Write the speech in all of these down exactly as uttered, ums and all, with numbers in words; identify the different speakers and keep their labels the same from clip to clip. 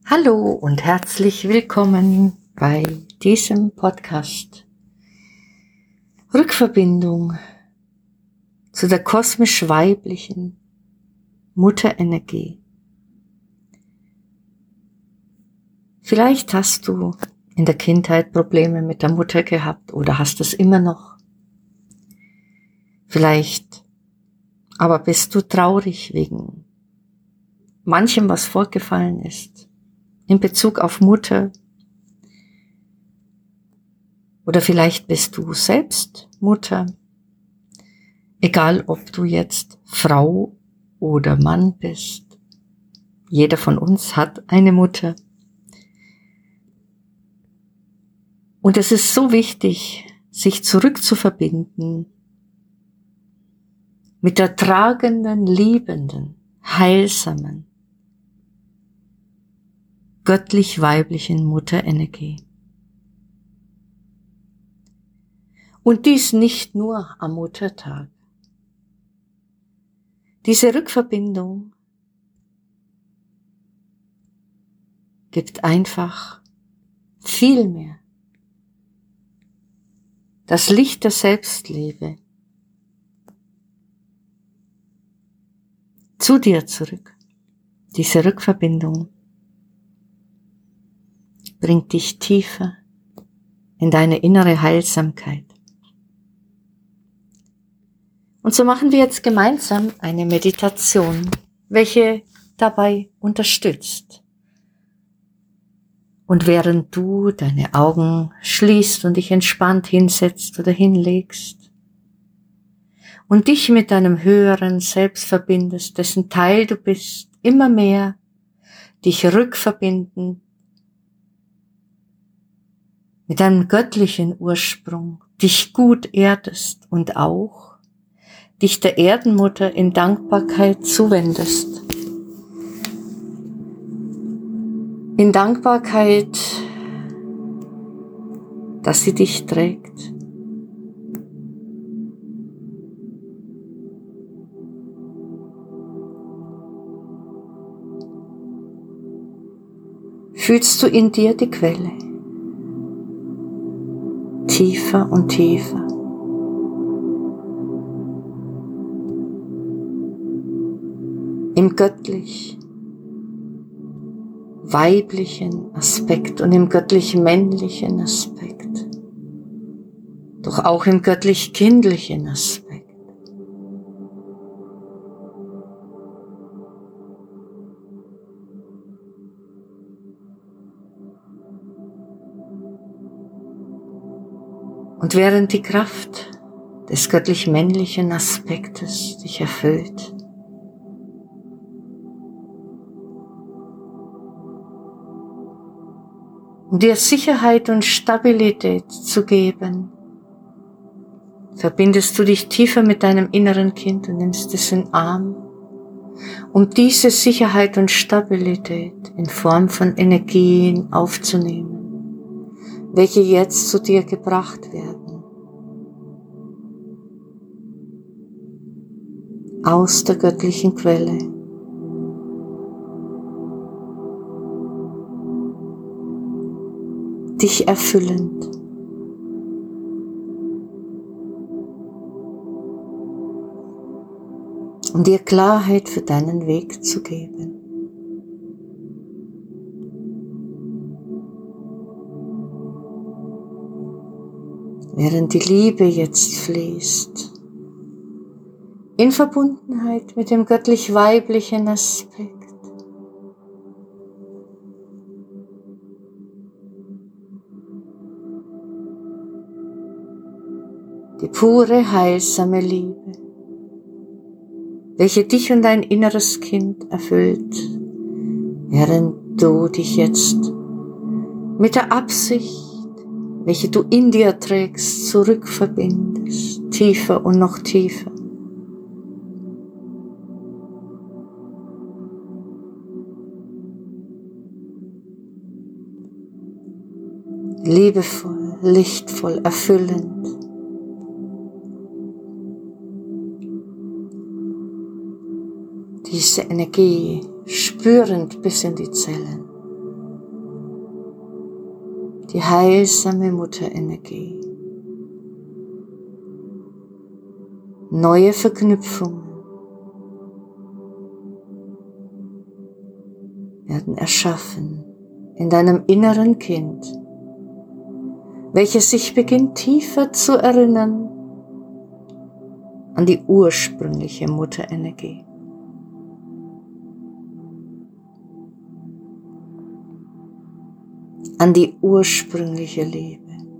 Speaker 1: Hallo und herzlich willkommen bei diesem Podcast. Rückverbindung zu der kosmisch weiblichen Mutterenergie. Vielleicht hast du in der Kindheit Probleme mit der Mutter gehabt oder hast es immer noch. Vielleicht aber bist du traurig wegen manchem, was vorgefallen ist in Bezug auf Mutter. Oder vielleicht bist du selbst Mutter. Egal, ob du jetzt Frau oder Mann bist. Jeder von uns hat eine Mutter. Und es ist so wichtig, sich zurückzuverbinden mit der tragenden, liebenden, heilsamen, göttlich-weiblichen Mutterenergie. Und dies nicht nur am Muttertag. Diese Rückverbindung gibt einfach viel mehr. Das Licht der Selbstliebe zu dir zurück. Diese Rückverbindung bringt dich tiefer in deine innere Heilsamkeit. Und so machen wir jetzt gemeinsam eine Meditation, welche dabei unterstützt. Und während du deine Augen schließt und dich entspannt hinsetzt oder hinlegst und dich mit deinem höheren Selbst verbindest, dessen Teil du bist, immer mehr dich rückverbinden mit deinem göttlichen Ursprung, dich gut erdest und auch dich der Erdenmutter in Dankbarkeit zuwendest. In Dankbarkeit, dass sie dich trägt. Fühlst du in dir die Quelle? Tiefer und tiefer. Im göttlich weiblichen Aspekt und im göttlich männlichen Aspekt, doch auch im göttlich kindlichen Aspekt. Und während die Kraft des göttlich männlichen Aspektes dich erfüllt, um dir Sicherheit und Stabilität zu geben, verbindest du dich tiefer mit deinem inneren Kind und nimmst es in den Arm, um diese Sicherheit und Stabilität in Form von Energien aufzunehmen, welche jetzt zu dir gebracht werden. Aus der göttlichen Quelle. Dich erfüllend. Um dir Klarheit für deinen Weg zu geben. Während die Liebe jetzt fließt, in Verbundenheit mit dem göttlich-weiblichen Aspekt, die pure, heilsame Liebe, welche dich und dein inneres Kind erfüllt, während du dich jetzt mit der Absicht, welche du in dir trägst, zurückverbindest, tiefer und noch tiefer. Liebevoll, lichtvoll, erfüllend. Diese Energie spürend bis in die Zellen. die heilsame Mutterenergie. Neue Verknüpfungen werden erschaffen in deinem inneren Kind, welches sich beginnt tiefer zu erinnern an die ursprüngliche Mutterenergie. An die ursprüngliche Liebe.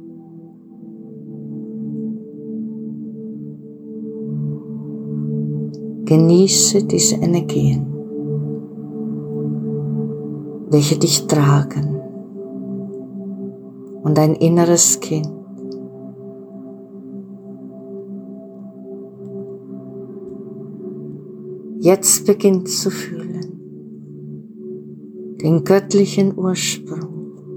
Speaker 1: Genieße diese Energien, welche dich tragen und dein inneres Kind. Jetzt beginnt zu fühlen, den göttlichen Ursprung,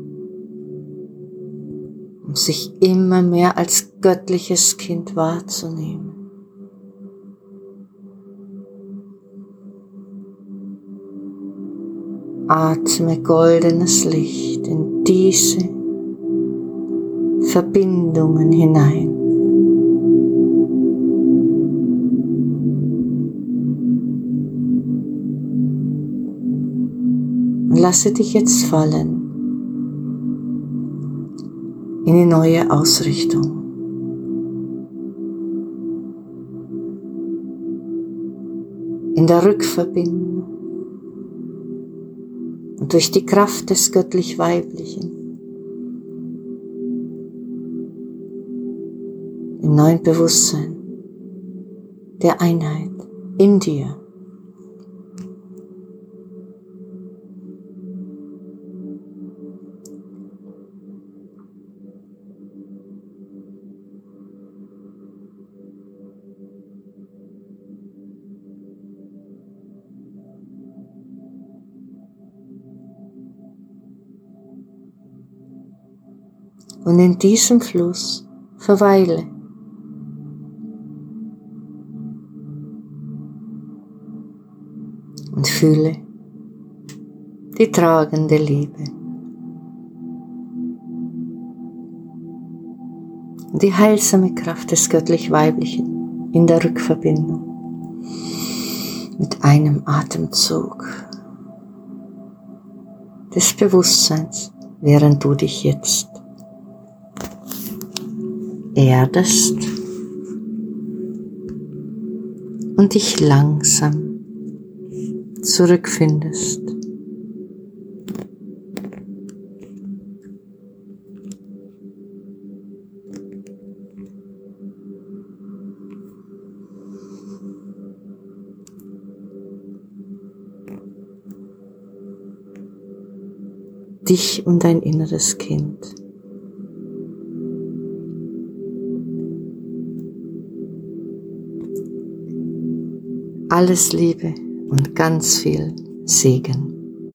Speaker 1: um sich immer mehr als göttliches Kind wahrzunehmen. Atme goldenes Licht in diese Verbindungen hinein. Und lasse dich jetzt fallen in die neue Ausrichtung. In der Rückverbindung. Und durch die Kraft des göttlich-weiblichen, im neuen Bewusstsein, der Einheit in dir. Und in diesem Fluss verweile. Und fühle die tragende Liebe. Und die heilsame Kraft des göttlich-weiblichen in der Rückverbindung. Mit einem Atemzug des Bewusstseins, während du dich jetzt erdest und dich langsam zurückfindest. Dich und dein inneres Kind. Alles Liebe und ganz viel Segen.